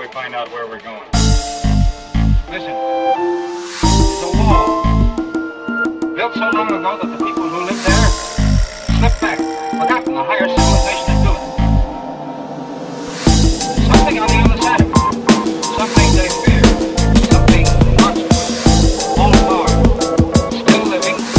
find out where we're going. Listen, it's a wall built so long ago that the people